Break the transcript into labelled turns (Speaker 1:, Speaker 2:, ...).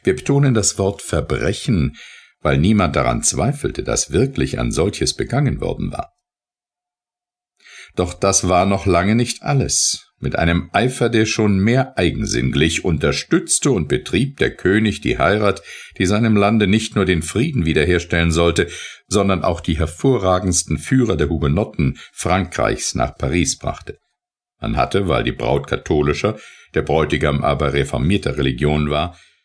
Speaker 1: Wir betonen das Wort Verbrechen, weil niemand daran zweifelte, dass wirklich ein solches begangen worden war. Doch das war noch lange nicht alles. Mit einem Eifer, der schon mehr Eigensinn glich, unterstützte und betrieb der König die Heirat, die seinem Lande nicht nur den Frieden wiederherstellen sollte, sondern auch die hervorragendsten Führer der Hugenotten Frankreichs nach Paris brachte. Man hatte, weil die Braut katholischer, der Bräutigam aber reformierter Religion war,